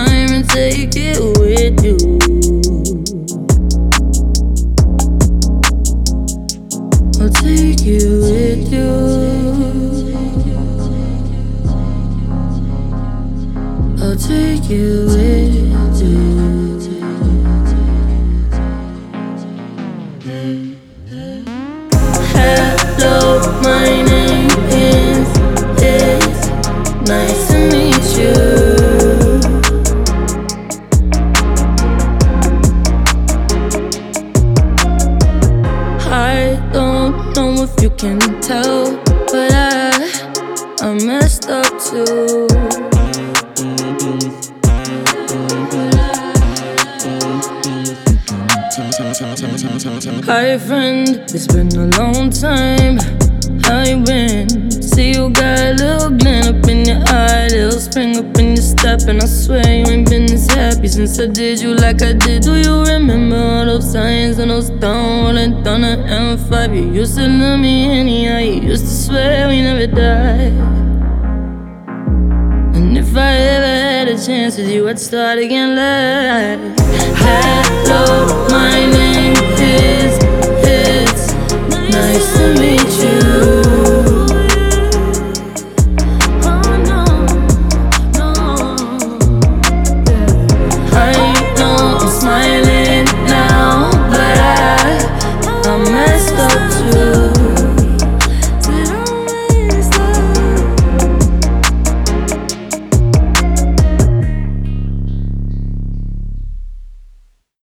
time and take it with you. I'll take you with you. I'll take you with you. Hello, my name is nice to meet you. I don't know if you can tell, but I messed up too. Hi friend, it's been a long time. How you been? See you got a little glint up in your eye, little spring up in your step, and I swear you ain't been this happy since I did you like I did. Do you remember all those signs and those down rolling down the M5? You used to love me anyhow, you used to swear we never die. And if I ever had a chance with you, I'd start again live. Hello, my name is nice to meet you.